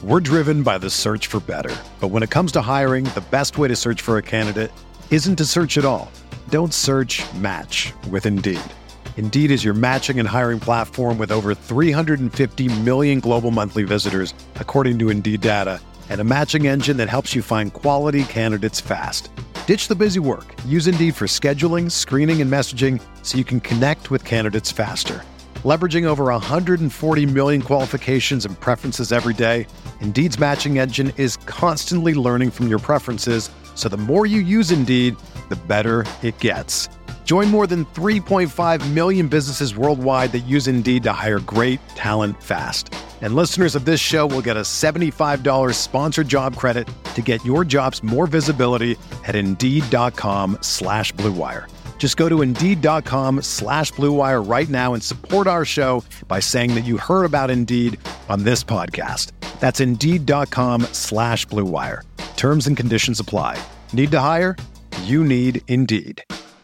We're driven by the search for better. But when it comes to hiring, the best way to search for a candidate isn't to search at all. Don't search, match with Indeed. Indeed is your matching and hiring platform with over 350 million global monthly visitors, according to Indeed data, and a matching engine that helps you find quality candidates fast. Ditch the busy work. Use Indeed for scheduling, screening, and messaging so you can connect with candidates faster. Leveraging over 140 million qualifications and preferences every day, Indeed's matching engine is constantly learning from your preferences, so the more you use Indeed, the better it gets. Join more than 3.5 million businesses worldwide that use Indeed to hire great talent fast. And listeners of this show will get a $75 sponsored job credit to get your jobs more visibility at Indeed.com/Blue Wire. Just go to Indeed.com/Blue Wire right now and support our show by saying that you heard about Indeed on this podcast. That's Indeed.com/Blue Wire. Terms and conditions apply. Need to hire? You need Indeed.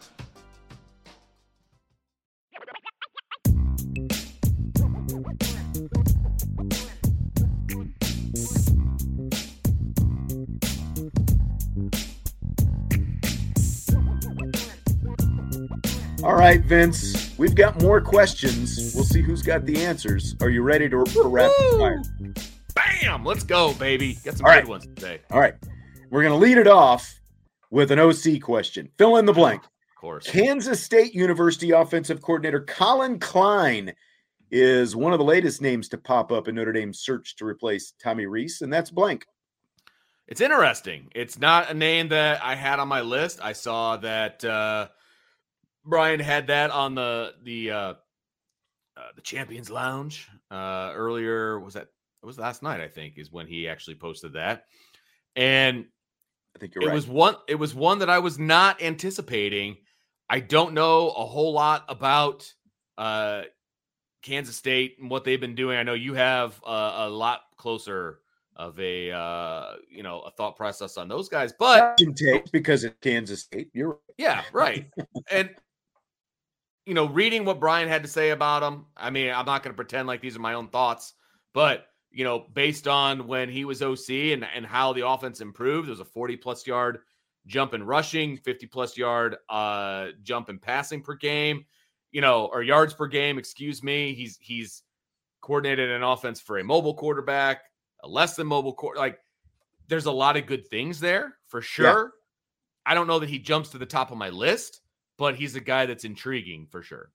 All right, Vince, we've got more questions. We'll see who's got the answers. Are you ready to rapid fire? Bam! Let's go, baby. Got some good ones today. All right. We're going to lead it off with an OC question. Fill in the blank. Of course. Kansas State University offensive coordinator Colin Klein is one of the latest names to pop up in Notre Dame's search to replace Tommy Rees, and that's blank. It's interesting. It's not a name that I had on my list. I saw that Brian had that on the Champions Lounge earlier. It was last night, I think, is when he actually posted that. And I think you're right. It was one that I was not anticipating. I don't know a whole lot about Kansas State and what they've been doing. I know you have a lot closer of a thought process on those guys, but because it's Kansas State, you're right. Yeah, right. And reading what Brian had to say about him, I mean, I'm not going to pretend like these are my own thoughts, but based on when he was OC and how the offense improved, there was a 40-plus yard jump in rushing, 50-plus yard jump in passing per game, or yards per game, excuse me. He's coordinated an offense for a mobile quarterback, a less than mobile quarterback. Like, there's a lot of good things there for sure. Yeah. I don't know that he jumps to the top of my list, but he's a guy that's intriguing for sure.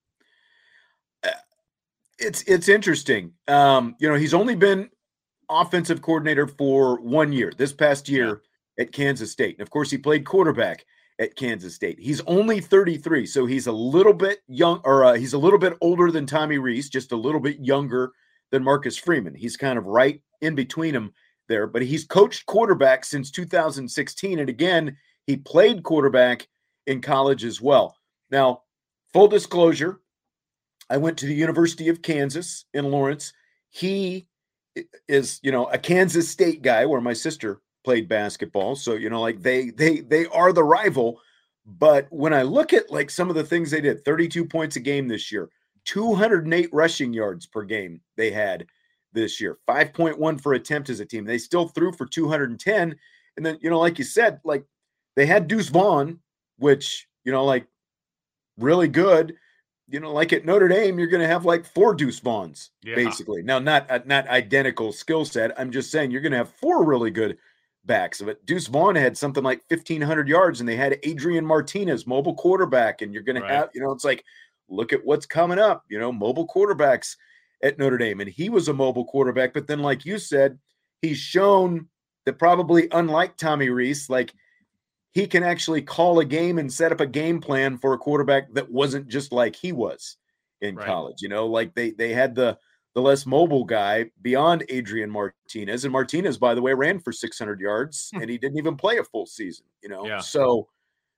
It's interesting. He's only been offensive coordinator for 1 year, this past year at Kansas State. And of course, he played quarterback at Kansas State. He's only 33, so he's a little bit young, or he's a little bit older than Tommy Rees, just a little bit younger than Marcus Freeman. He's kind of right in between them there, but he's coached quarterback since 2016. And again, he played quarterback in college as well. Now, full disclosure, I went to the University of Kansas in Lawrence. He is, a Kansas State guy where my sister played basketball. So, they are the rival. But when I look at like some of the things they did, 32 points a game this year, 208 rushing yards per game they had this year, 5.1 for attempt as a team. They still threw for 210. And then, like you said, like they had Deuce Vaughn, which, really good. Like at Notre Dame, you're going to have like 4 Deuce Vaughns, basically. Now, not identical skill set. I'm just saying you're going to have 4 really good backs of it. Deuce Vaughn had something like 1,500 yards, and they had Adrian Martinez, mobile quarterback. And you're going to have, it's like, look at what's coming up, mobile quarterbacks at Notre Dame. And he was a mobile quarterback. But then, like you said, he's shown that probably unlike Tommy Rees, like he can actually call a game and set up a game plan for a quarterback that wasn't just like he was in college. Like they had the less mobile guy beyond Adrian Martinez. And Martinez, by the way, ran for 600 yards and he didn't even play a full season, So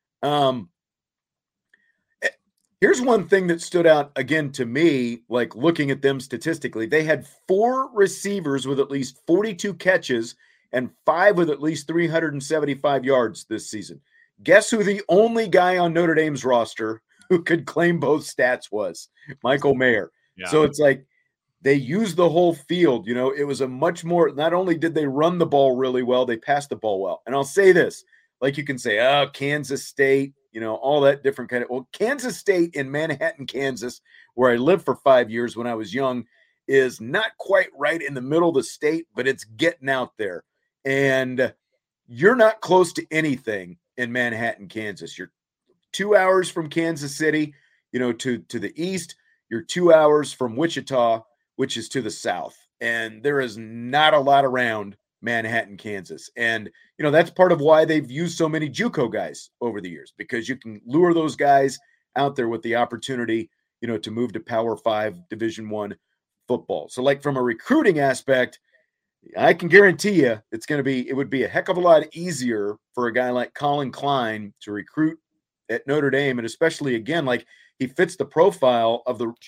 here's one thing that stood out again to me, like looking at them statistically. They had 4 receivers with at least 42 catches and 5 with at least 375 yards this season. Guess who the only guy on Notre Dame's roster who could claim both stats was? Michael Mayer. Yeah. So it's like they used the whole field. It was a much more, not only did they run the ball really well, they passed the ball well. And I'll say this, like you can say, oh, Kansas State, all that different kind of, well, Kansas State in Manhattan, Kansas, where I lived for 5 years when I was young, is not quite right in the middle of the state, but it's getting out there. And you're not close to anything in Manhattan, Kansas. You're 2 hours from Kansas City, to the east. You're 2 hours from Wichita, which is to the south. And there is not a lot around Manhattan, Kansas. And, that's part of why they've used so many JUCO guys over the years, because you can lure those guys out there with the opportunity, to move to Power 5 Division I football. So like from a recruiting aspect, I can guarantee you it would be a heck of a lot easier for a guy like Colin Klein to recruit at Notre Dame. And especially, again, like he fits the profile of the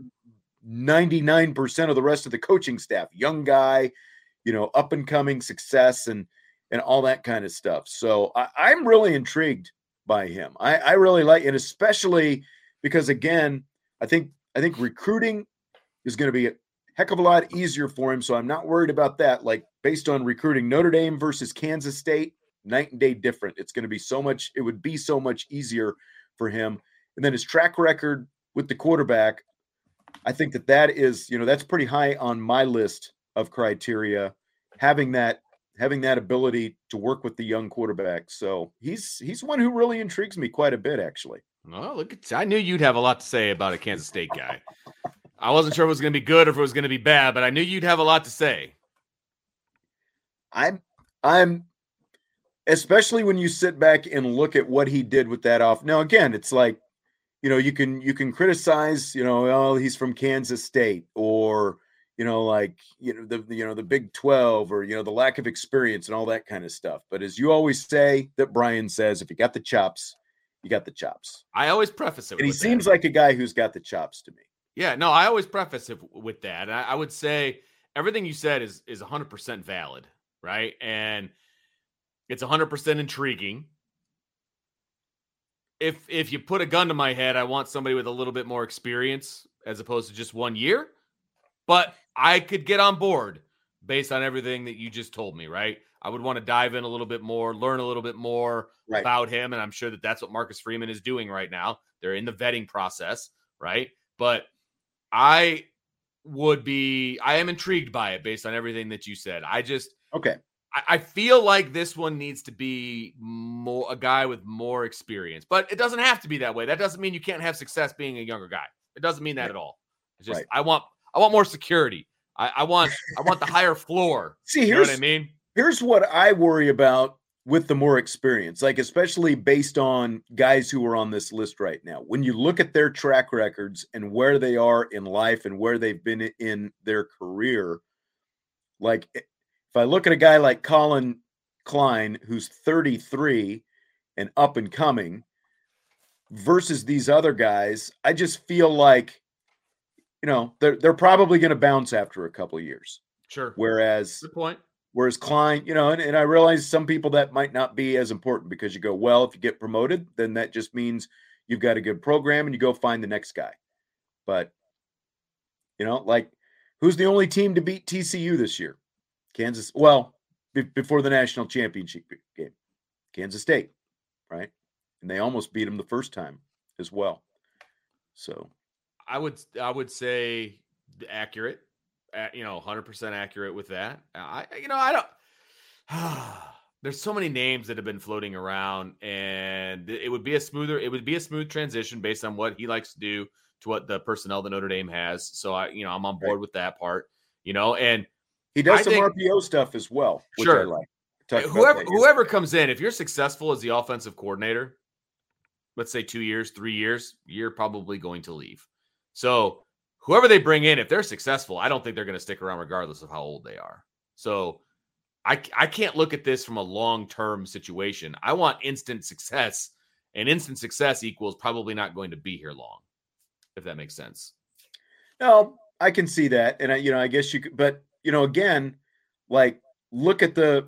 99% of the rest of the coaching staff, young guy, up and coming success and all that kind of stuff. So I'm really intrigued by him. I really like it, especially because, again, I think recruiting is going to be a heck of a lot easier for him. So I'm not worried about that. Like based on recruiting Notre Dame versus Kansas State, night and day different. It would be so much easier for him. And then his track record with the quarterback, I think that is, that's pretty high on my list of criteria, having that ability to work with the young quarterback. So he's one who really intrigues me quite a bit, actually. Well, I knew you'd have a lot to say about a Kansas State guy. I wasn't sure if it was going to be good or if it was going to be bad, but I knew you'd have a lot to say. I'm especially when you sit back and look at what he did with that off. Now, again, it's like, you can criticize, oh, he's from Kansas State, or, the Big 12, or, the lack of experience and all that kind of stuff. But as you always say, that Brian says, if you got the chops, you got the chops. I always preface it. And he seems like a guy who's got the chops to me. Yeah, no, I always preface it with that. I would say everything you said is 100% valid, right? And it's 100% intriguing. If you put a gun to my head, I want somebody with a little bit more experience as opposed to just 1 year. But I could get on board based on everything that you just told me, right? I would want to dive in a little bit more, learn a little bit more about him. And I'm sure that that's what Marcus Freeman is doing right now. They're in the vetting process, right? But I am intrigued by it based on everything that you said. I feel like this one needs to be a guy with more experience, but it doesn't have to be that way. That doesn't mean you can't have success being a younger guy. It doesn't mean that at all. It's just, I want more security. I want the higher floor. See, you know what I mean? Here's what I worry about with the more experience, like especially based on guys who are on this list right now. When you look at their track records and where they are in life and where they've been in their career, like if I look at a guy like Colin Klein, who's 33 and up and coming, versus these other guys, I just feel like, they're probably going to bounce after a couple of years. Sure. Good point. Whereas Klein, and I realize some people that might not be as important, because you go, well, if you get promoted, then that just means you've got a good program and you go find the next guy. But, like, who's the only team to beat TCU this year? Kansas. Well, before the national championship game, Kansas State, right? And they almost beat them the first time as well. So I would say accurate. 100% accurate with that. I don't. There's so many names that have been floating around, and it would be a smooth transition based on what he likes to do to what the personnel that Notre Dame has. So I'm on board with that part. And he does some RPO stuff as well, which sure. I like. Whoever comes in, if you're successful as the offensive coordinator, let's say 2 years, 3 years, you're probably going to leave. So whoever they bring in, if they're successful, I don't think they're going to stick around regardless of how old they are. So I can't look at this from a long-term situation. I want instant success, and instant success equals probably not going to be here long, if that makes sense. No, I can see that. And I guess you could, but again, like look at the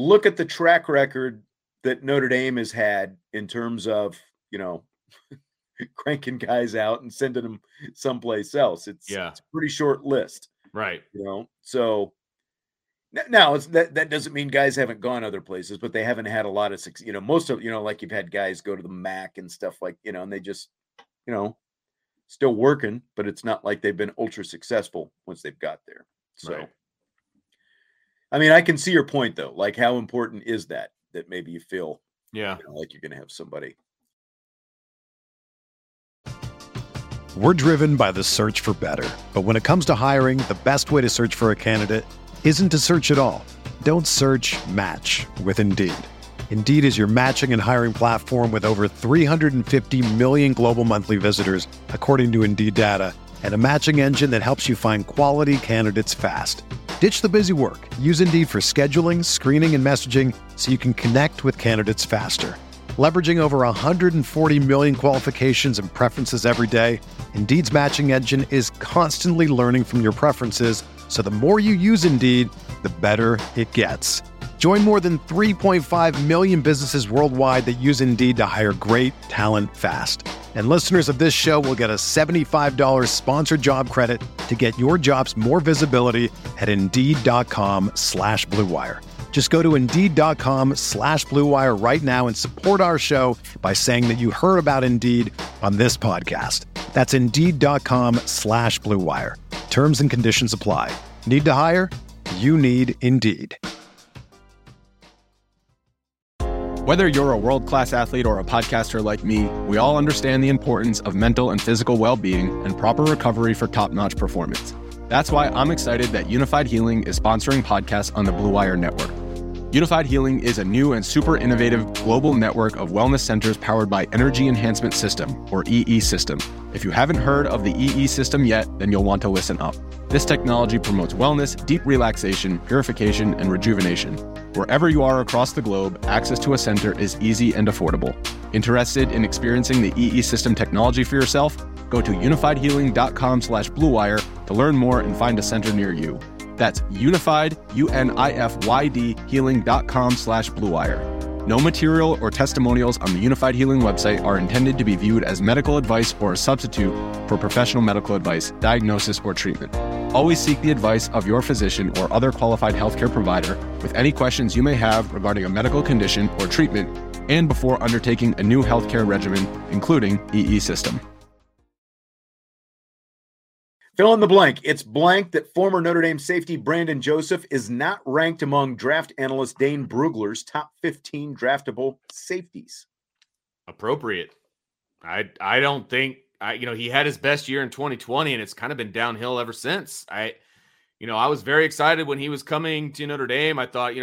track record that Notre Dame has had in terms of, cranking guys out and sending them someplace else. It's a pretty short list. Right. So now that doesn't mean guys haven't gone other places, but they haven't had a lot of success. Most of, like you've had guys go to the MAC and stuff like, and they just, still working, but it's not like they've been ultra successful once they've got there. So, right. I mean, I can see your point though. Like, how important is that maybe you feel, like you're going to have somebody. We're driven by the search for better. But when it comes to hiring, the best way to search for a candidate isn't to search at all. Don't search, match with Indeed. Indeed is your matching and hiring platform with over 350 million global monthly visitors, according to Indeed data, and a matching engine that helps you find quality candidates fast. Ditch the busy work. Use Indeed for scheduling, screening, and messaging so you can connect with candidates faster. Leveraging over 140 million qualifications and preferences every day, Indeed's matching engine is constantly learning from your preferences, so the more you use Indeed, the better it gets. Join more than 3.5 million businesses worldwide that use Indeed to hire great talent fast. And listeners of this show will get a $75 sponsored job credit to get your jobs more visibility at Indeed.com/Blue Wire. Just go to Indeed.com/Blue Wire right now and support our show by saying that you heard about Indeed on this podcast. That's Indeed.com/Blue Wire. Terms and conditions apply. Need to hire? You need Indeed. Whether you're a world-class athlete or a podcaster like me, we all understand the importance of mental and physical well-being and proper recovery for top-notch performance. That's why I'm excited that Unified Healing is sponsoring podcasts on the Blue Wire Network. Unified Healing is a new and super innovative global network of wellness centers powered by Energy Enhancement System, or EE System. If you haven't heard of the EE System yet, then you'll want to listen up. This technology promotes wellness, deep relaxation, purification, and rejuvenation. Wherever you are across the globe, access to a center is easy and affordable. Interested in experiencing the EE System technology for yourself? Go to unifiedhealing.com/Blue Wire to learn more and find a center near you. That's unified, UNIFYD, healing.com/Blue Wire. No material or testimonials on the Unified Healing website are intended to be viewed as medical advice or a substitute for professional medical advice, diagnosis, or treatment. Always seek the advice of your physician or other qualified healthcare provider with any questions you may have regarding a medical condition or treatment and before undertaking a new healthcare regimen, including EE System. Fill in the blank. It's blank that former Notre Dame safety Brandon Joseph is not ranked among draft analyst Dane Brugler's top 15 draftable safeties. Appropriate. I don't think he had his best year in 2020 and it's kind of been downhill ever since. I was very excited when he was coming to Notre Dame. I thought,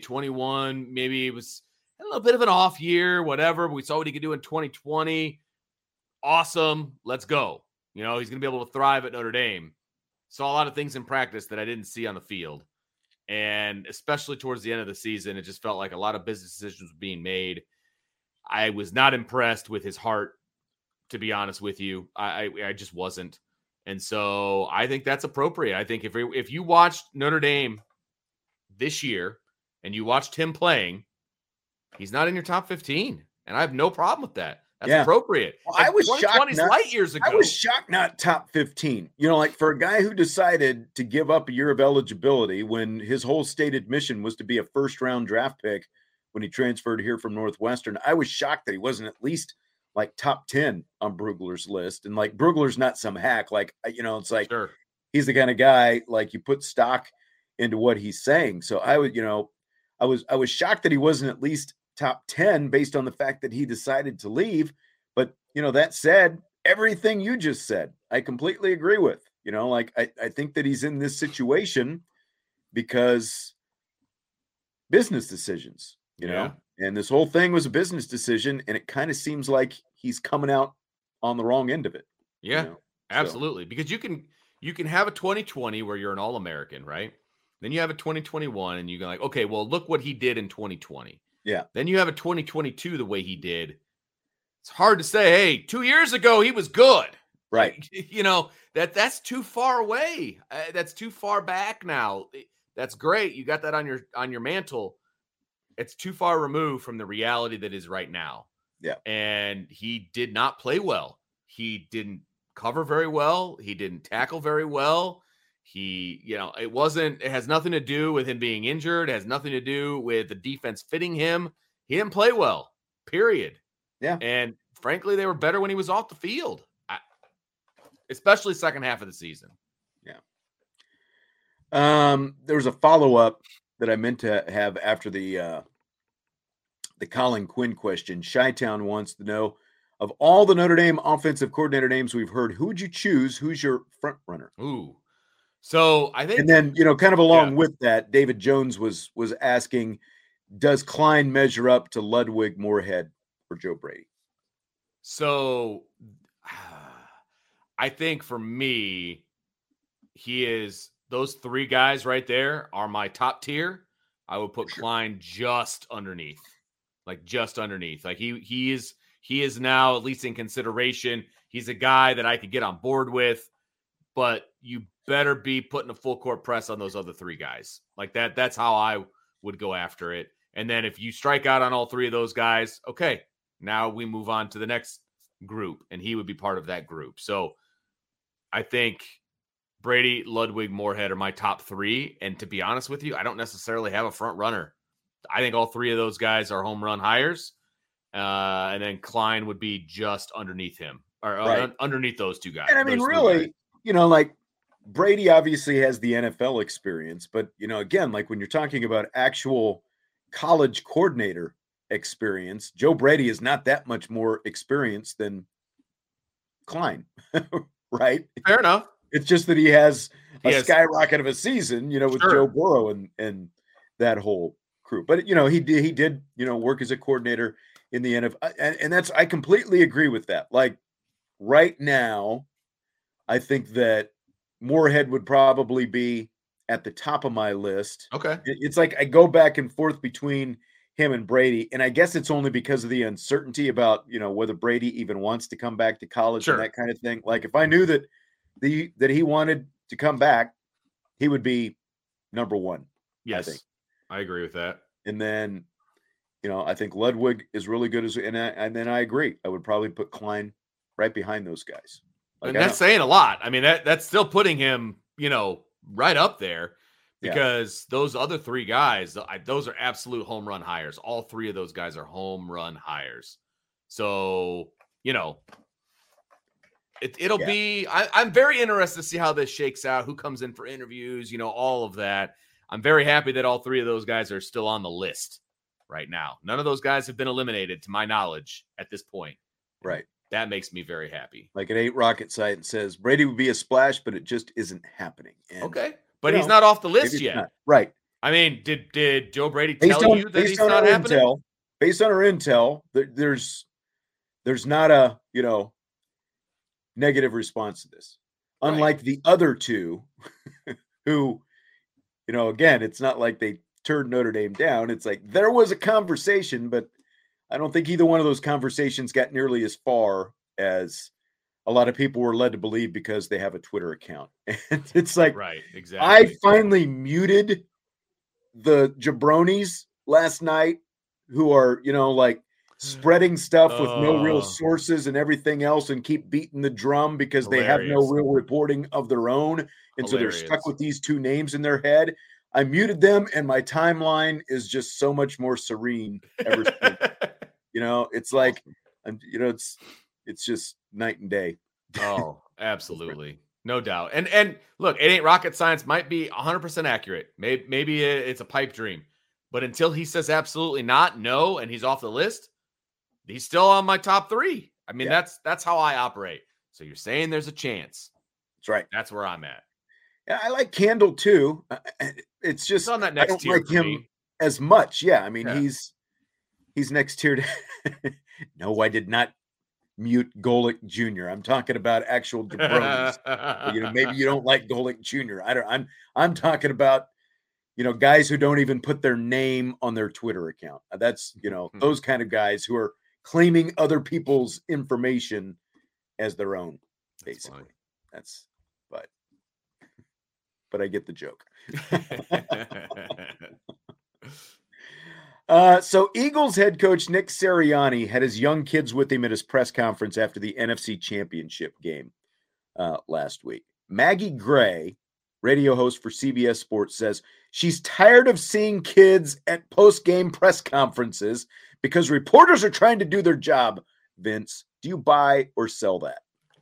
21, maybe it was a little bit of an off year, whatever. We saw what he could do in 2020. Awesome. Let's go. He's going to be able to thrive at Notre Dame. Saw a lot of things in practice that I didn't see on the field. And especially towards the end of the season, it just felt like a lot of business decisions were being made. I was not impressed with his heart, to be honest with you. I just wasn't. And so I think that's appropriate. I think if you watched Notre Dame this year and you watched him playing, he's not in your top 15. And I have no problem with that. That's appropriate. Well, I was shocked. Light years ago. I was shocked not top 15. Like for a guy who decided to give up a year of eligibility when his whole stated mission was to be a first-round draft pick when he transferred here from Northwestern, I was shocked that he wasn't at least like top 10 on Brugler's list. And like Brugler's not some hack. Like, it's like He's the kind of guy like you put stock into what he's saying. So I was shocked that he wasn't at least top 10 based on the fact that he decided to leave. But, that said, everything you just said, I completely agree with. I think that he's in this situation because business decisions, and this whole thing was a business decision. And it kind of seems like he's coming out on the wrong end of it. Yeah, absolutely. Because you can have a 2020 where you're an All-American, right? Then you have a 2021 and you're like, okay, well, look what he did in 2020. Yeah. Then you have a 2022 the way he did. It's hard to say, hey, 2 years ago he was good. Right. That's too far away. That's too far back now. That's great. You got that on your mantle. It's too far removed from the reality that is right now. Yeah. And he did not play well he didn't cover very well. He didn't tackle very well. It has nothing to do with him being injured. It has nothing to do with the defense fitting him. He didn't play well, period. Yeah. And frankly, they were better when he was off the field, especially second half of the season. Yeah. There was a follow-up that I meant to have after the Colin Quinn question. Chi-Town wants to know, of all the Notre Dame offensive coordinator names we've heard, who would you choose? Who's your front runner? Ooh. So I think, and then, kind of along with that, David Jones was asking, does Klein measure up to Ludwig, Moorhead, or Joe Brady? So I think for me, those three guys right there are my top tier. I would put Klein just underneath. Like he is now at least in consideration. He's a guy that I could get on board with, but you better be putting a full court press on those other three guys. Like that. That's how I would go after it. And then if you strike out on all three of those guys, okay, now we move on to the next group, and he would be part of that group. So I think Brady, Ludwig, Moorhead are my top three. And to be honest with you, I don't necessarily have a front runner. I think all three of those guys are home run hires. And then Klein would be just underneath him, or underneath those two guys. And I mean, really, like Brady obviously has the NFL experience, but, again, like when you're talking about actual college coordinator experience, Joe Brady is not that much more experienced than Klein, right? Fair enough. It's just that he has a skyrocket of a season, with Joe Burrow and that whole crew. But, he did, work as a coordinator in the NFL. And I completely agree with that. Like right now, I think that Moorhead would probably be at the top of my list. Okay. It's like I go back and forth between him and Brady. And I guess it's only because of the uncertainty about, whether Brady even wants to come back to college and that kind of thing. Like if I knew that he wanted to come back, he would be number one. Yes, I think. I agree with that. And then, I think Ludwig is really good and then I agree. I would probably put Klein right behind those guys. Like, and that's saying a lot. I mean, that's still putting him, right up there, because those other three guys, those are absolute home run hires. All three of those guys are home run hires. So, it'll be, I'm very interested to see how this shakes out, who comes in for interviews, all of that. I'm very happy that all three of those guys are still on the list right now. None of those guys have been eliminated to my knowledge at this point. Right. That makes me very happy. Like it ain't rocket science says Brady would be a splash, but it just isn't happening. And, okay. But he's not off the list yet. Not. Right. I mean, did Joe Brady tell you that he's not happening? Based on our intel, there's not a, negative response to this. Unlike the other two who, again, it's not like they turned Notre Dame down. It's like there was a conversation, but I don't think either one of those conversations got nearly as far as a lot of people were led to believe because they have a Twitter account. And it's like, right, exactly. I finally muted the jabronis last night who are, spreading stuff with no real sources and everything else and keep beating the drum because they have no real reporting of their own. And so they're stuck with these two names in their head. I muted them and my timeline is just so much more serene ever since. It's like, it's just night and day. Oh, absolutely. No doubt. And look, it ain't rocket science, might be 100% accurate. Maybe it's a pipe dream, but until he says absolutely not, no, and he's off the list, he's still on my top three. I mean, that's how I operate. So you're saying there's a chance. That's right. That's where I'm at. Yeah, I like Candle too. It's just, on that next tier like him me. As much. Yeah. I mean, he's next tier to no, I did not mute Golick Jr. I'm talking about actual jabronis. Maybe you don't like Golick Jr. I'm talking about, guys who don't even put their name on their Twitter account. That's, those kind of guys who are claiming other people's information as their own, basically. But I get the joke. So Eagles head coach Nick Sirianni had his young kids with him at his press conference after the NFC Championship game last week. Maggie Gray, radio host for CBS Sports, says she's tired of seeing kids at post-game press conferences because reporters are trying to do their job. Vince, do you buy or sell that?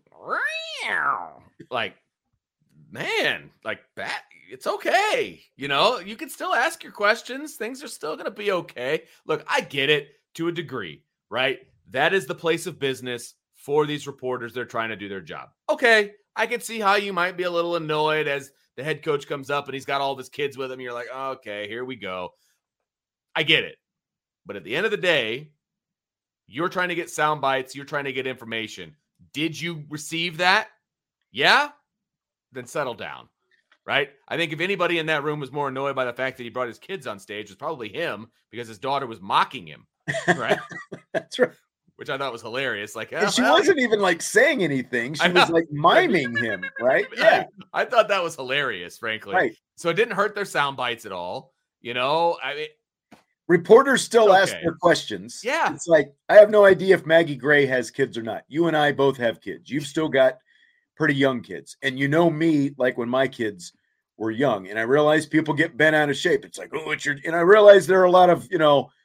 Like, man, like that. It's okay. You know, you can still ask your questions. Things are still going to be okay. Look, I get it to a degree, right? That is the place of business for these reporters. They're trying to do their job. Okay. I can see how you might be a little annoyed as the head coach comes up and he's got all of his kids with him. You're like, okay, here we go. I get it. But at the end of the day, you're trying to get sound bites. You're trying to get information. Did you receive that? Yeah? Then settle down. Right? I think if anybody in that room was more annoyed by the fact that he brought his kids on stage, it was probably him because his daughter was mocking him. Right? That's right. Which I thought was hilarious. Like, she wasn't even like saying anything. She was like miming him, right? Yeah. I thought that was hilarious, frankly. Right. So it didn't hurt their sound bites at all. You know, I mean, reporters still ask their questions. Yeah. It's like, I have no idea if Maggie Gray has kids or not. You and I both have kids. You've still got pretty young kids. And you know me, like when my kids were young, and I realize people get bent out of shape. It's like, oh, it's your, and I realize there are a lot of, you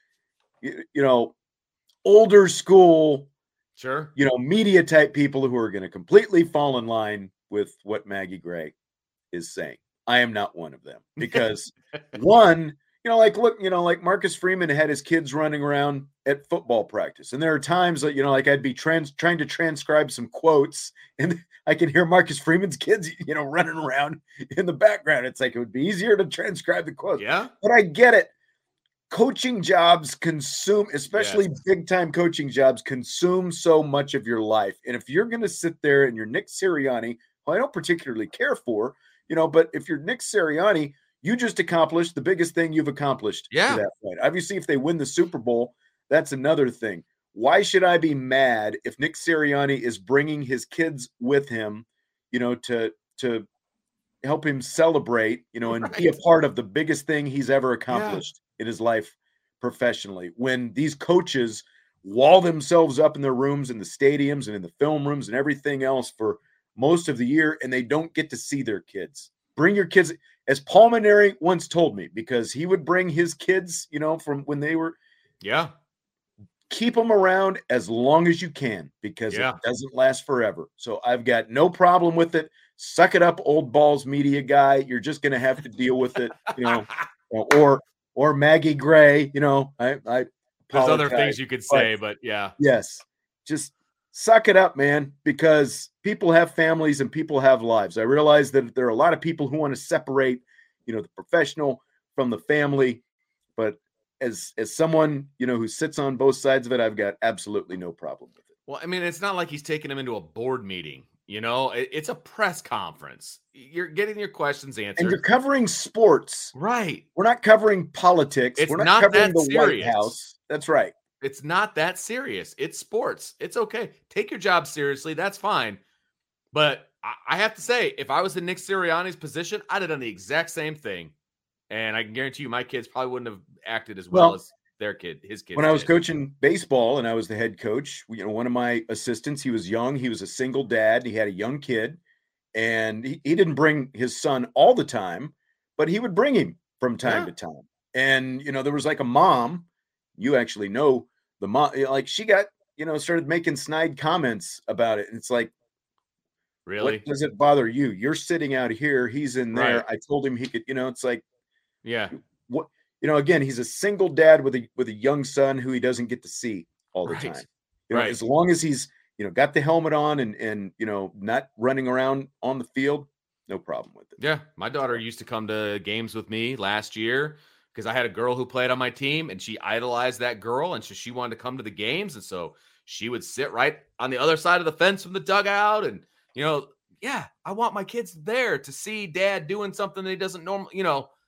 know, older school, sure, media type people who are going to completely fall in line with what Maggie Gray is saying. I am not one of them because one, like Marcus Freeman had his kids running around at football practice. And there are times that, like I'd be trying to transcribe some quotes and I can hear Marcus Freeman's kids, running around in the background. It's like, it would be easier to transcribe the quotes. Yeah. But I get it. Coaching jobs consume, especially big time coaching jobs, consume so much of your life. And if you're going to sit there and you're Nick Sirianni, who I don't particularly care for, but if you're Nick Sirianni, you just accomplished the biggest thing you've accomplished to that point. Obviously, if they win the Super Bowl, that's another thing. Why should I be mad if Nick Sirianni is bringing his kids with him, to help him celebrate, and be a part of the biggest thing he's ever accomplished in his life professionally? When these coaches wall themselves up in their rooms, in the stadiums and in the film rooms and everything else for most of the year, and they don't get to see their kids. Bring your kids, as Paul Mainieri once told me, because he would bring his kids, from when they were, keep them around as long as you can, because it doesn't last forever. So I've got no problem with it. Suck it up, old balls media guy. You're just going to have to deal with it, or Maggie Gray, I there's other things you could say, but yes, just suck it up, man, because people have families and people have lives. I realize that there are a lot of people who want to separate, the professional from the family, but as someone, who sits on both sides of it, I've got absolutely no problem with it. Well, I mean, it's not like he's taking them into a board meeting. It's a press conference. You're getting your questions answered. And you're covering sports. Right. We're not covering politics. We're not covering the serious. White House. That's right. It's not that serious. It's sports. It's okay. Take your job seriously. That's fine. But I have to say, if I was in Nick Sirianni's position, I'd have done the exact same thing. And I can guarantee you my kids probably wouldn't have acted as well as his kids. When I was coaching baseball and I was the head coach, one of my assistants, he was young. He was a single dad. He had a young kid, and he didn't bring his son all the time, but he would bring him from time to time. And, there was like a mom, you actually know the mom, like she got, started making snide comments about it. And it's like, really? What does it bother you? You're sitting out here. He's in there. Right. I told him he could, it's like, what, again, he's a single dad with a young son who he doesn't get to see all the time. As long as he's, got the helmet on and not running around on the field, no problem with it. Yeah. My daughter used to come to games with me last year because I had a girl who played on my team and she idolized that girl. And so she wanted to come to the games. And so she would sit right on the other side of the fence from the dugout. And, I want my kids there to see dad doing something that he doesn't normally,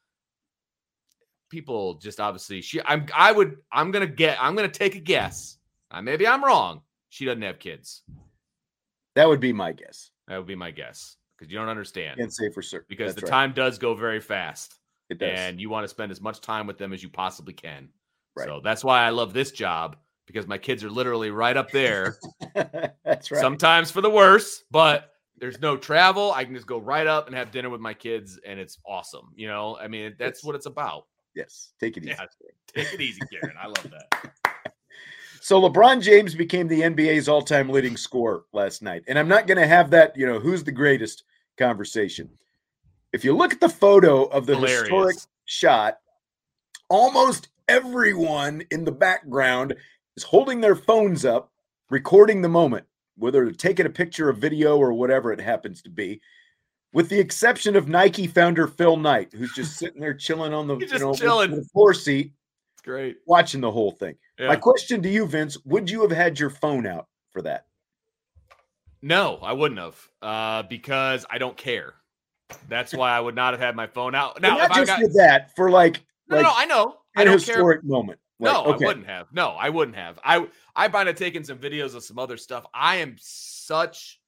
people just obviously I'm going to take a guess. Maybe I'm wrong. She doesn't have kids. That would be my guess. That would be my guess because you don't understand. Can't say for certain. Because the time does go very fast. It does. And you want to spend as much time with them as you possibly can. Right. So that's why I love this job, because my kids are literally right up there. That's right. Sometimes for the worse, but there's no travel. I can just go right up and have dinner with my kids, and it's awesome. I mean, that's what it's about. Yes. Take it easy. Yeah, take it easy, Karen. I love that. So LeBron James became the NBA's all-time leading scorer last night. And I'm not going to have that, who's the greatest conversation. If you look at the photo of the historic shot, almost everyone in the background is holding their phones up, recording the moment, whether they're taking a picture, a video, or whatever it happens to be, with the exception of Nike founder Phil Knight, who's just sitting there chilling on the, the floor seat. It's great. Watching the whole thing. Yeah. My question to you, Vince, would you have had your phone out for that? No, I wouldn't have, because I don't care. That's why I would not have had my phone out. Now, not just for that, for no, I know. I don't historic care. Moment. No, okay. I wouldn't have. No, I wouldn't have. I might have taken some videos of some other stuff. I am such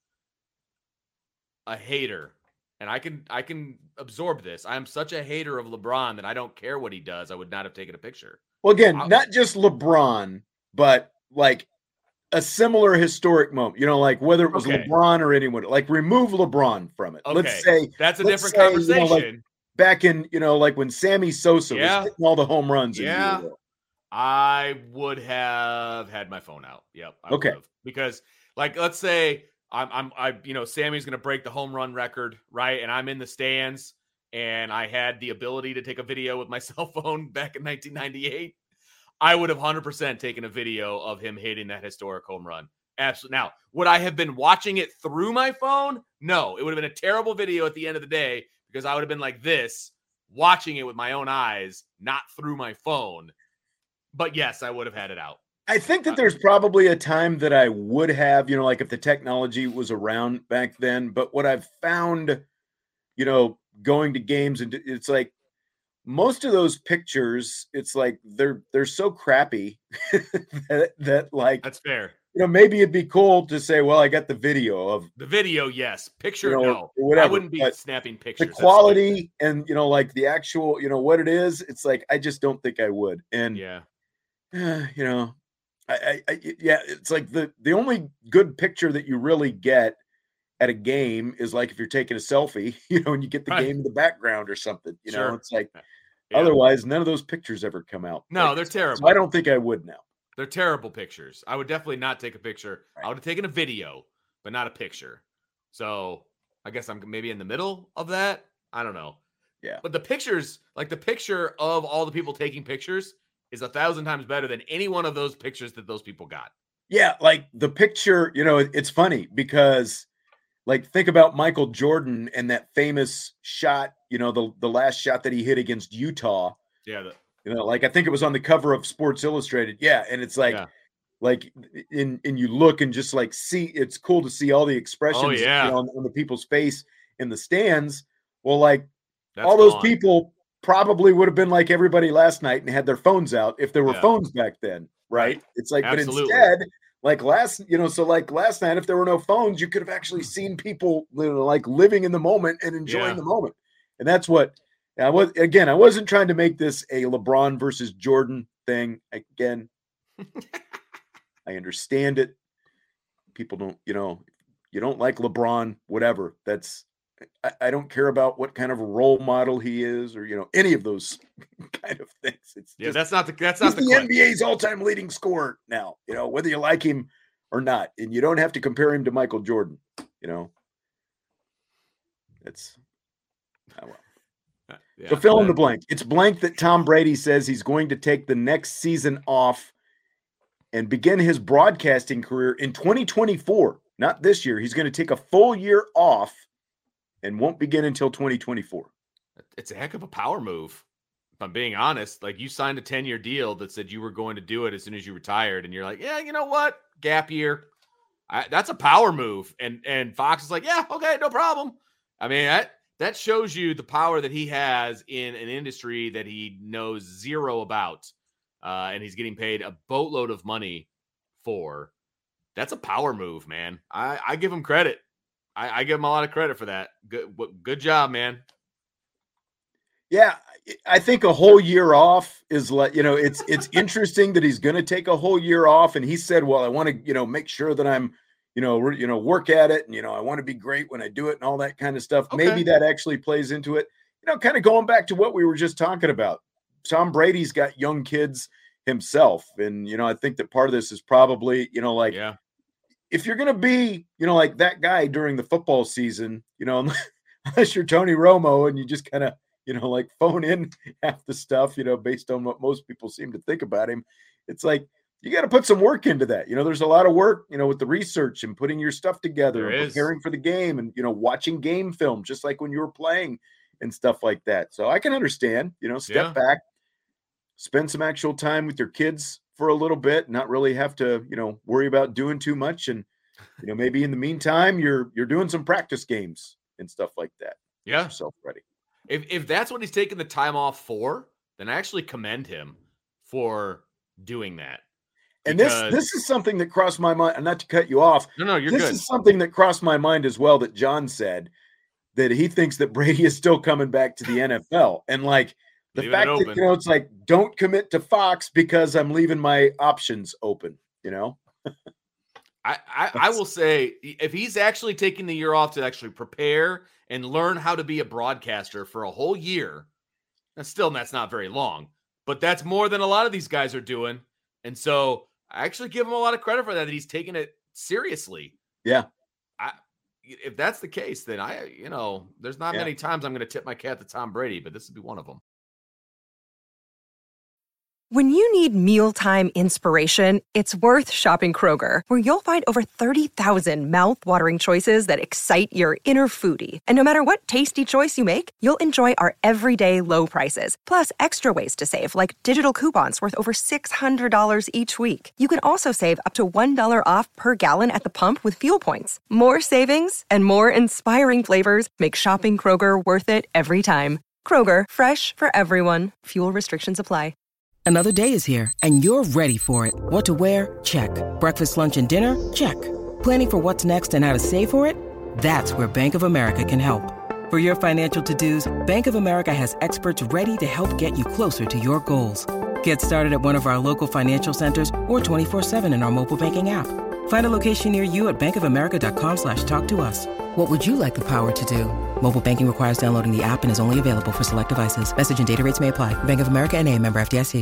a hater, and I can absorb this. I am such a hater of LeBron that I don't care what he does. I would not have taken a picture. Well, again, not just LeBron, but like a similar historic moment. Whether it was LeBron or anyone, remove LeBron from it. Okay. Let's say that's a different conversation. Back in, when Sammy Sosa was hitting all the home runs. Yeah. I would have had my phone out. Yep. I would have. Because let's say Sammy's going to break the home run record, right? And I'm in the stands and I had the ability to take a video with my cell phone back in 1998. I would have 100% taken a video of him hitting that historic home run. Absolutely. Now, would I have been watching it through my phone? No, it would have been a terrible video at the end of the day, because I would have been like this, watching it with my own eyes, not through my phone. But yes, I would have had it out. I think that there's probably a time that I would have, if the technology was around back then. But what I've found, going to games, and it's like most of those pictures, it's like they're so crappy that that's fair. Maybe it'd be cool to say, well, I got the video of the video. Yes. Picture. No, whatever. I wouldn't be snapping pictures. The quality and, the actual, what it is. It's like, I just don't think I would. And yeah, it's like the only good picture that you really get at a game is like if you're taking a selfie, and you get the game in the background or something, sure. It's like, otherwise none of those pictures ever come out. No, they're terrible. So I don't think I would now. They're terrible pictures. I would definitely not take a picture. Right. I would have taken a video, but not a picture. So I guess I'm maybe in the middle of that. I don't know. Yeah. But the pictures, the picture of all the people taking pictures is 1,000 times better than any one of those pictures that those people got. Yeah. The picture, it's funny because think about Michael Jordan and that famous shot, the last shot that he hit against Utah. Yeah. I think it was on the cover of Sports Illustrated. Yeah. And it's and you look and just see, it's cool to see all the expressions on the people's face in the stands. Well, all those people probably would have been like everybody last night and had their phones out if there were phones back then. Right. It's Absolutely. But instead, last night, if there were no phones, you could have actually seen people, living in the moment and enjoying the moment. And that's what I wasn't trying to make this a LeBron versus Jordan thing. Again, I understand it. People don't, you don't like LeBron, whatever. I don't care about what kind of role model he is or, any of those kind of things. It's that's not the NBA's all-time leading scorer now, whether you like him or not. And you don't have to compare him to Michael Jordan, It's so fill in the blank. It's blank that Tom Brady says he's going to take the next season off and begin his broadcasting career in 2024. Not this year. He's going to take a full year off and won't begin until 2024. It's a heck of a power move. If I'm being honest, you signed a 10-year deal that said you were going to do it as soon as you retired. And you're like, yeah, you know what? Gap year. That's a power move. And Fox is like, yeah, okay, no problem. I mean, that shows you the power that he has in an industry that he knows zero about. And he's getting paid a boatload of money for. That's a power move, man. I give him credit. I give him a lot of credit for that. Good job, man. Yeah, I think a whole year off is like, it's interesting that he's going to take a whole year off. And he said, well, I want to, make sure that I'm, work at it. And, I want to be great when I do it and all that kind of stuff. Okay. Maybe that actually plays into it. Kind of going back to what we were just talking about. Tom Brady's got young kids himself. And, I think that part of this is probably, if you're going to be, like that guy during the football season, unless you're Tony Romo and you just kind of, like phone in half the stuff, based on what most people seem to think about him. It's like, you got to put some work into that. There's a lot of work, with the research and putting your stuff together and preparing for the game and, watching game film, just like when you were playing and stuff like that. So I can understand, step back, spend some actual time with your kids for a little bit, not really have to, worry about doing too much. And, maybe in the meantime, you're doing some practice games and stuff like that. Yeah. Yourself ready. If that's what he's taking the time off for, then I actually commend him for doing that. And this is something that crossed my mind, and not to cut you off. No, you're good. This is something that crossed my mind as well, that John said that he thinks that Brady is still coming back to the NFL. And like the fact that, it's like, don't commit to Fox because I'm leaving my options open, I will say, if he's actually taking the year off to actually prepare and learn how to be a broadcaster for a whole year, that's not very long, but that's more than a lot of these guys are doing. And so I actually give him a lot of credit for that he's taking it seriously. Yeah. If that's the case, then there's not many times I'm going to tip my cap to Tom Brady, but this would be one of them. When you need mealtime inspiration, it's worth shopping Kroger, where you'll find over 30,000 mouth-watering choices that excite your inner foodie. And no matter what tasty choice you make, you'll enjoy our everyday low prices, plus extra ways to save, like digital coupons worth over $600 each week. You can also save up to $1 off per gallon at the pump with fuel points. More savings and more inspiring flavors make shopping Kroger worth it every time. Kroger, fresh for everyone. Fuel restrictions apply. Another day is here, and you're ready for it. What to wear? Check. Breakfast, lunch, and dinner? Check. Planning for what's next and how to save for it? That's where Bank of America can help. For your financial to-dos, Bank of America has experts ready to help get you closer to your goals. Get started at one of our local financial centers or 24/7 in our mobile banking app. Find a location near you at bankofamerica.com/talktous. What would you like the power to do? Mobile banking requires downloading the app and is only available for select devices. Message and data rates may apply. Bank of America NA, member FDIC.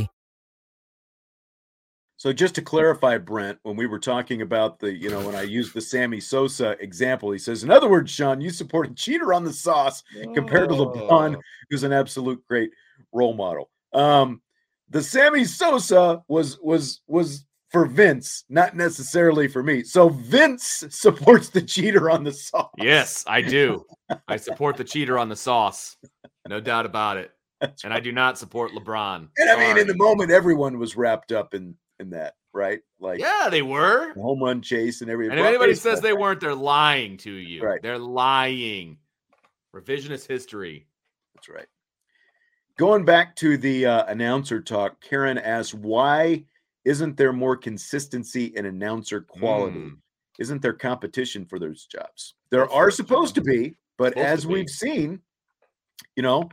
So just to clarify, Brent, when we were talking about the, when I used the Sammy Sosa example, he says, in other words, Sean, you support a cheater on the sauce compared to LeBron, who's an absolute great role model. The Sammy Sosa was for Vince, not necessarily for me. So Vince supports the cheater on the sauce. Yes, I do. I support the cheater on the sauce. No doubt about it. That's and right. I do not support LeBron. And I mean, in the moment, everyone was wrapped up in that, right? Like, yeah, they were. The home run chase and everything. And if anybody says they weren't, they're lying to you. Right. They're lying. Revisionist history. That's right. Going back to the announcer talk, Karen asks, why isn't there more consistency in announcer quality? Isn't there competition for those jobs? There are supposed to be, but as we've seen, look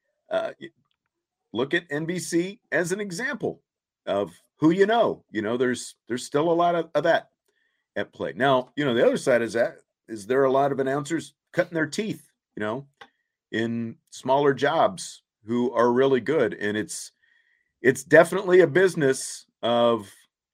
at NBC as an example of who there's still a lot of that at play. Now, the other side is there are a lot of announcers cutting their teeth, in smaller jobs who are really good. And it's definitely a business of,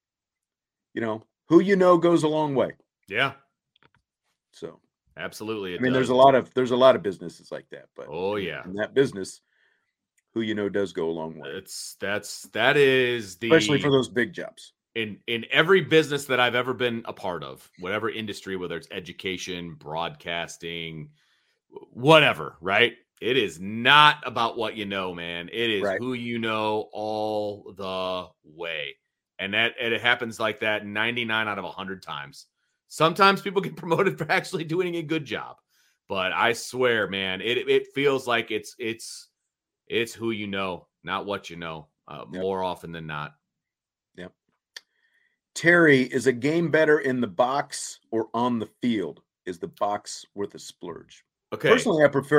who goes a long way. Yeah. So absolutely. There's a lot of businesses like that, but in that business, who does go a long way. That is especially for those big jobs. In every business that I've ever been a part of, whatever industry, whether it's education, broadcasting, whatever, right? It is not about what you know, man. It is who you know all the way. And it happens like that 99 out of 100 times. Sometimes people get promoted for actually doing a good job. But I swear, man, it feels like it's who you know, not what you know, more often than not. Yep. Terry, is a game better in the box or on the field? Is the box worth a splurge? Okay. Personally, I prefer it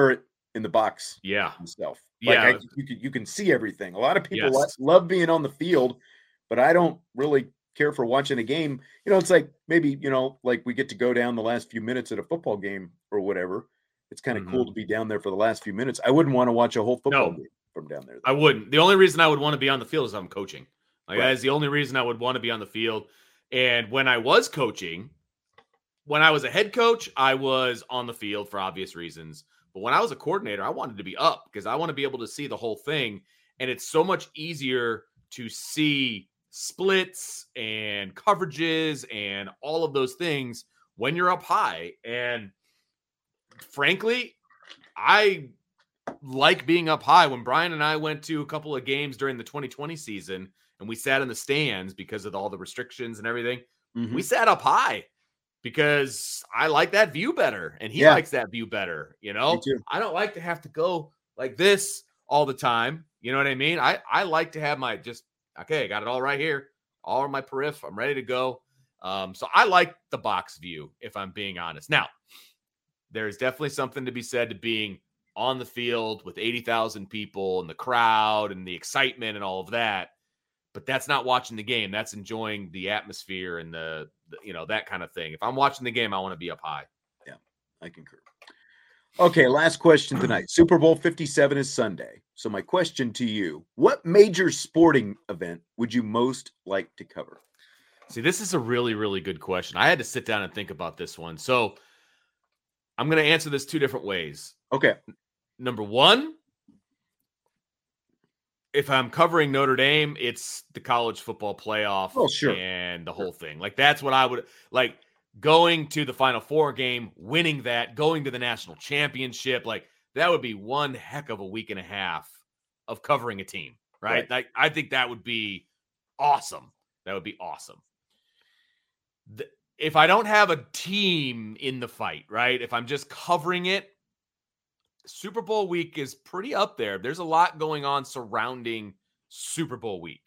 in the box. Yeah. Himself. Yeah. You can see everything. A lot of people Yes. love being on the field, but I don't really care for watching a game. It's like maybe, like we get to go down the last few minutes at a football game or whatever. It's kind of cool to be down there for the last few minutes. I wouldn't want to watch a whole football game from down there, though. I wouldn't. The only reason I would want to be on the field is I'm coaching. Like Right. that is the only reason I would want to be on the field. And when I was coaching, when I was a head coach, I was on the field for obvious reasons. But when I was a coordinator, I wanted to be up because I want to be able to see the whole thing. And it's so much easier to see splits and coverages and all of those things when you're up high. And frankly, I like being up high. When Brian and I went to a couple of games during the 2020 season and we sat in the stands because of all the restrictions and everything, we sat up high because I like that view better and he likes that view better. Me too. I don't like to have to go like this all the time. You know what I mean? I like to have my I got it all right here, all on my periph. I'm ready to go. So I like the box view, if I'm being honest. Now, there's definitely something to be said to being on the field with 80,000 people and the crowd and the excitement and all of that. But that's not watching the game. That's enjoying the atmosphere and the that kind of thing. If I'm watching the game, I want to be up high. Yeah, I concur. Okay, last question tonight. Super Bowl 57 is Sunday. So my question to you, what major sporting event would you most like to cover? See, this is a really, really good question. I had to sit down and think about this one. So I'm going to answer this two different ways. Okay. Number one, if I'm covering Notre Dame, it's the college football playoff and the whole thing. Like, that's what I would like going to the Final Four game, winning that, going to the national championship. Like, that would be one heck of a week and a half of covering a team, right? Like, I think that would be awesome. That would be awesome. If I don't have a team in the fight, right? If I'm just covering it, Super Bowl week is pretty up there. There's a lot going on surrounding Super Bowl week.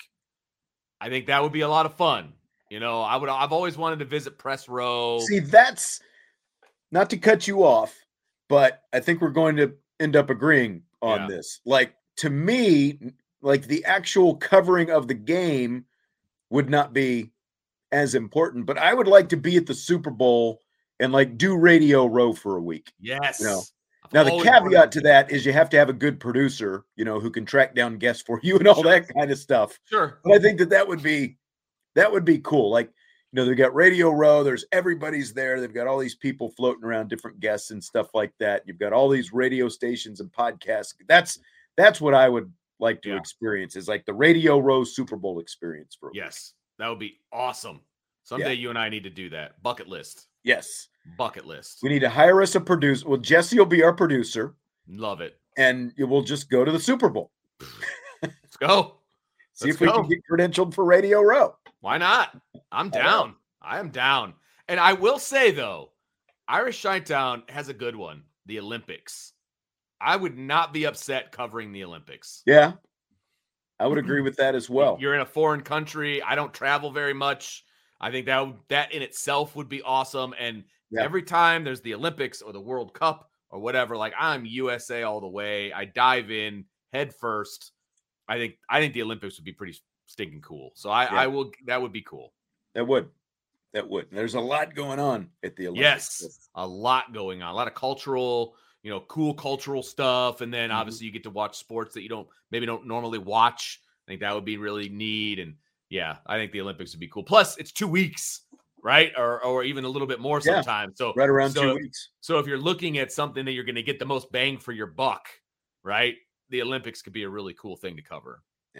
I think that would be a lot of fun. I've always wanted to visit Press Row. See, that's not to cut you off, but I think we're going to end up agreeing on this. Like, to me, like the actual covering of the game would not be as important, but I would like to be at the Super Bowl and like do Radio Row for a week. Yes. Now, the caveat to that is you have to have a good producer, who can track down guests for you and all that kind of stuff. Sure. But I think that would be cool. Like, they've got Radio Row. There's everybody's there. They've got all these people floating around, different guests and stuff like that. You've got all these radio stations and podcasts. That's what I would like to experience, is like the Radio Row Super Bowl experience for a week. That would be awesome. Someday you and I need to do that. Bucket list. Yes. Bucket list. We need to hire us a producer. Well, Jesse will be our producer. Love it. And we'll just go to the Super Bowl. Let's go. See if we can get credentialed for Radio Row. Why not? I'm down. I am down. And I will say, though, Irish Shinetown has a good one, the Olympics. I would not be upset covering the Olympics. Yeah, I would agree with that as well. You're in a foreign country. I don't travel very much. I think that in itself would be awesome. And every time there's the Olympics or the World Cup or whatever, like, I'm USA all the way. I dive in head first. I think the Olympics would be pretty stinking cool. So I will. That would be cool. That would. There's a lot going on at the Olympics. Yes, a lot going on. A lot of cultural, cool cultural stuff, and then obviously you get to watch sports that you don't normally watch. I think that would be really neat. And yeah, I think the Olympics would be cool. Plus, it's 2 weeks, right? Or even a little bit more sometimes. So right around 2 weeks. So if you're looking at something that you're going to get the most bang for your buck, right? The Olympics could be a really cool thing to cover. Yeah,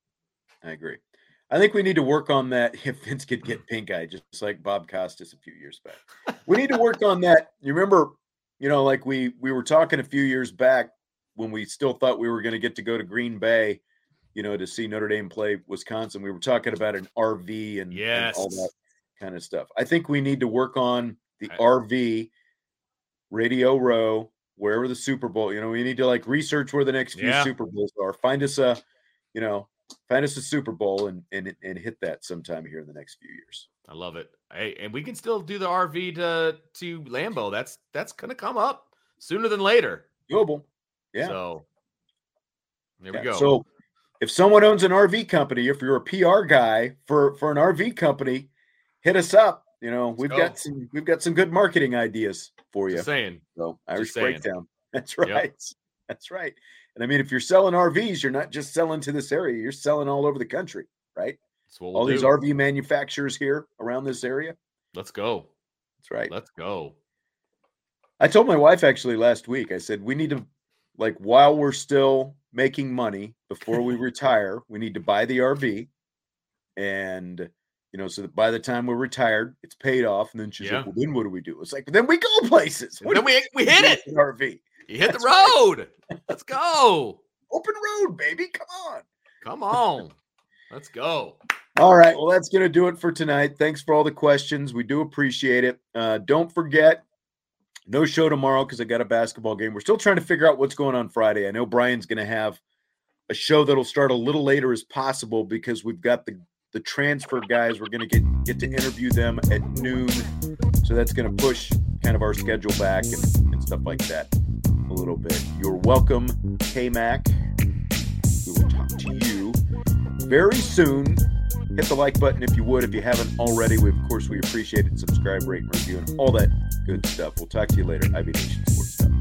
I agree. I think we need to work on that if Vince could get pink eye, just like Bob Costas a few years back. We need to work on that. You remember, like we were talking a few years back when we still thought we were going to get to go to Green Bay, to see Notre Dame play Wisconsin. We were talking about an RV and all that kind of stuff. I think we need to work on the RV, Radio Row, wherever the Super Bowl, we need to like research where the next few Super Bowls are. Find us a Super Bowl and hit that sometime here in the next few years. I love it. Hey, and we can still do the RV to Lambeau. That's going to come up sooner than later. Doable. Yeah. So there we go. So if someone owns an RV company, if you're a PR guy for an RV company, hit us up. You know, we've got some good marketing ideas for you. Just saying. So Irish Breakdown. That's right. Yep. That's right. And I mean, if you're selling RVs, you're not just selling to this area, you're selling all over the country, right? That's what all these RV manufacturers here around this area. Let's go. That's right. Let's go. I told my wife actually last week, I said, we need to, like, while we're still making money before we retire, we need to buy the RV. And, you know, so that by the time we're retired, it's paid off. And then she's like, well, then what do we do? It's like, then we go places. Then we hit it. RV. You hit the road. Right. Let's go. Open road, baby. Come on. Come on. Let's go. All right. Well, that's going to do it for tonight. Thanks for all the questions. We do appreciate it. Don't forget, no show tomorrow because I got a basketball game. We're still trying to figure out what's going on Friday. I know Brian's going to have a show that'll start a little later as possible because we've got the transfer guys. We're going to get to interview them at noon. So that's going to push kind of our schedule back and stuff like that a little bit. You're welcome, K-Mac. We will talk to you very soon. Hit the like button if you would. If you haven't already, we appreciate it. Subscribe, rate, and review, and all that good stuff. We'll talk to you later. IB Nation Sports Talk.